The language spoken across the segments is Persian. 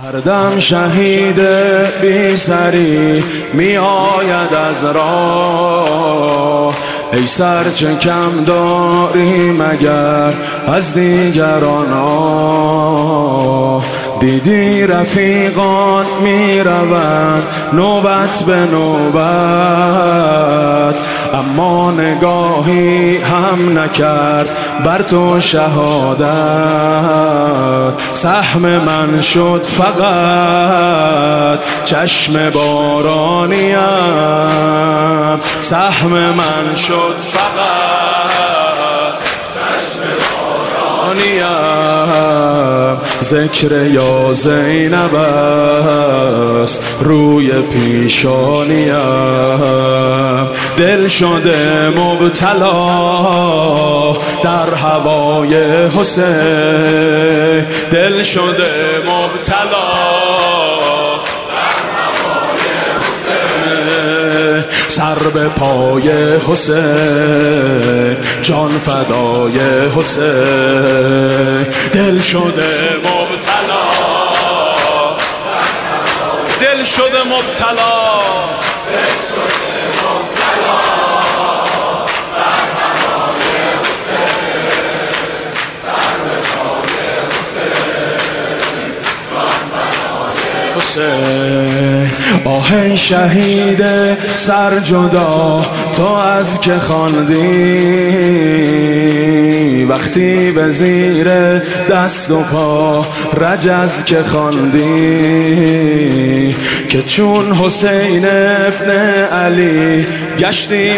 هر دم شهید بی سری می آید از راه، ای سر چه کم داری مگر از دیگران آه. دیدی رفیقان می روند نوبت به نوبت، اما نگاهی هم نکرد بر تو شهادت. سهم من شد فقط چشم بارانیم، سهم من شد فقط چشم بارانیم. ذکر یا زینب است روی پیشانیم، دل شده مبتلا در هوای حسین، دل شده مبتلا در هوای حسین. سر به پای حسین، جان فدای حسین، دل شده مبتلا، دل شده مبتلا، دل شده مبتلا در هوای حسین. سر به پای حسین، جان فدای حسین. آه شهید سر جدا تو از که خواندی، وقتی به زیر دست و پا رجز که خواندی، که چون حسین ابن علی گشتی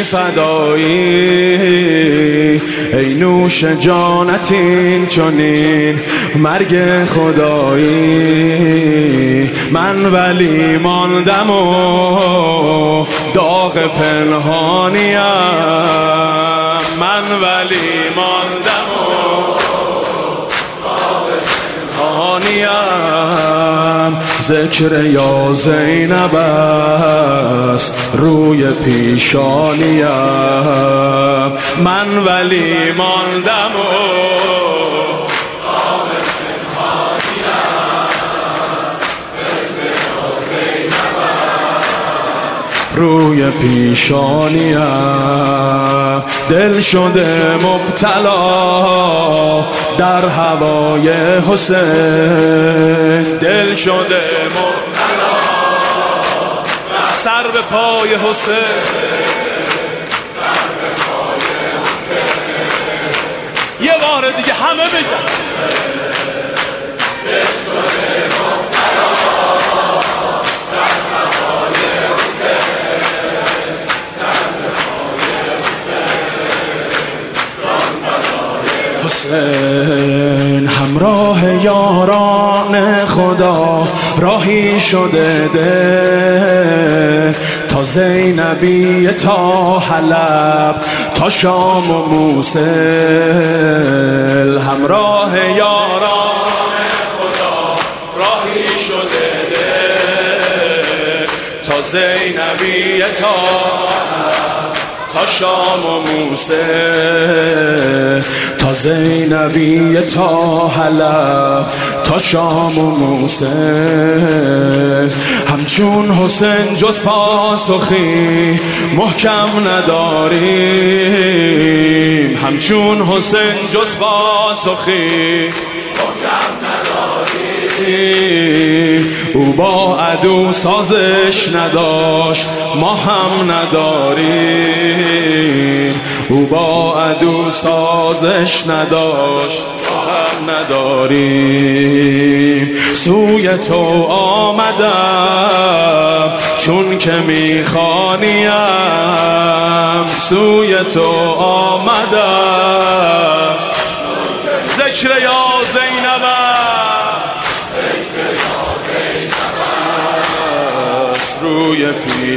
فدایی. ای نوش جانت این چنین مرگ خدایی، من ولی ماندم و داغ پنهانیم، من ولی ماندم و داغ پنهانیم. ذکر یا زینب است روی پیشانیم، من ولی ماندم و داغ پنهانیم. روی پیشانیم، دل شده مبتلا در هوای حسین، دل شده مبتلا سر به پای حسین، سر به پای حسین. یه بار دیگه همه بگن دل شده مبتلا در هوای حسین. همراه یاران خدا راهی شده ده، تا زینبیه تا حلب تا شام و موصل. همراه یاران خدا راهی شده ده، تا زینبیه تا تا شام و موصل، تا زینبیه تا حلب تا شام و موصل. همچون حسین جز پاسخی محکم نداریم، همچون حسین جز پاسخی محکم نداریم. او با عدو سازش نداشت ما هم نداریم، او با عدو سازش نداشت ما هم نداریم. سوی تو آمدم چون که میخوانیم، سوی تو آمدم. ذکر یا زینب روی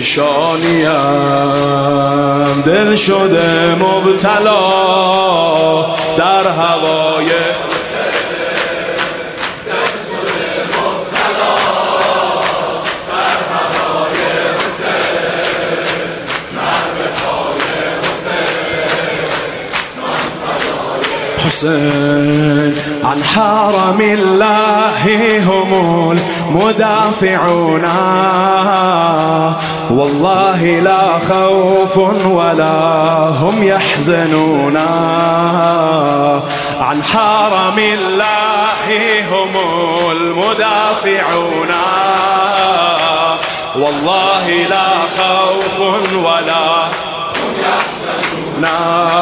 پیشانیم، دل شده مبتلا در هوای حسین، دل شده مبتلا در هوای حسین. سر به پای حسین، حسین. عن حرم الله هم مدافعونا، والله لا خوف ولا هم يحزنونا، عن حرم الله هم المدافعون، والله لا خوف ولا هم يحزنون.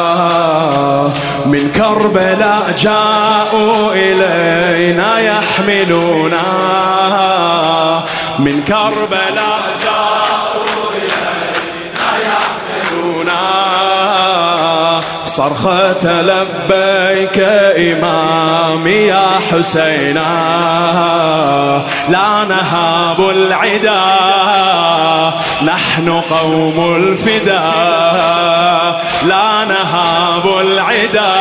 من كربلاء جاءوا إلينا يحملونا، من كربلاء جاءوا إلينا يحملونا، صرخة لبيك إمامي يا حسينا، لا نهاب العدا نحن قوم الفداء، لا نهاب العدا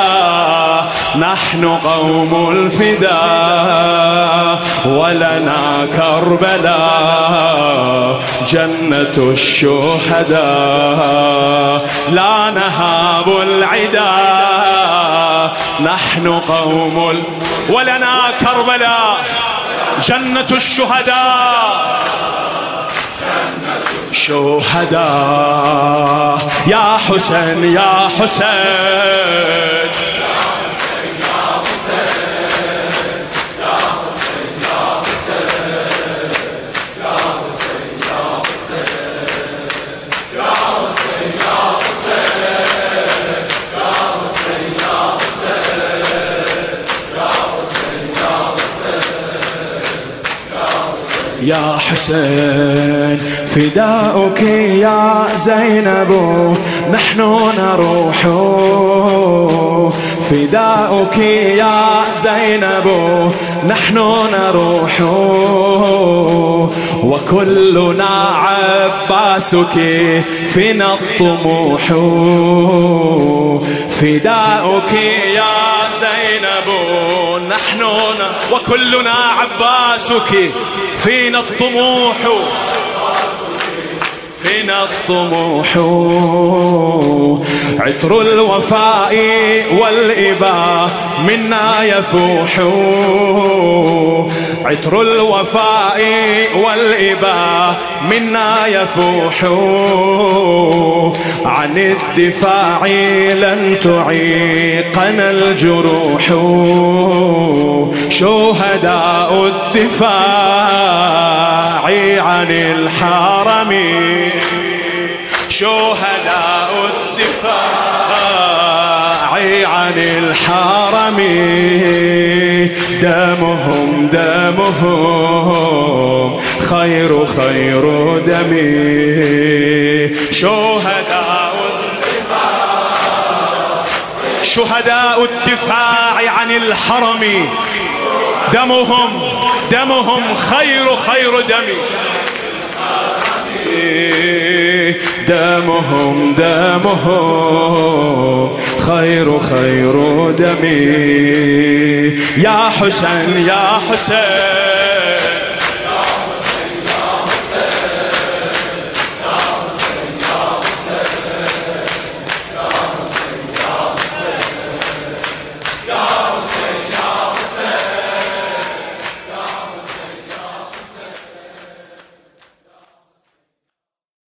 نحن قوم الفداء، ولنا كربلاء جنة الشهداء، لا نهاب العدا نحن قوم ولنا كربلاء جنة الشهداء، شهداء يا حسين يا حسين يا حسين، فداؤك يا زينب نحن نروح، فداؤك يا زينب نحن نروح، وكلنا عباسك فينا الطموح، فداؤك يا زينب نحن وكلنا عباسك فينا الطموح، فينا الطموح، عطر الوفاء والإباء منا يفوح، عطر الوفاء والإباء منا يفوح، عن الدفاع لن تعيقنا الجروح، شهداء الدفاع عن الحرم، شهداء الدفاع عن الحرم، دمهم دمهم خير خير دمي، شهداء الدفاع، شهداء الدفاع عن الحرم، دمهم دمهم خير خير دمي، دمهم دمهم خير خير دمي، يا حسين يا حسين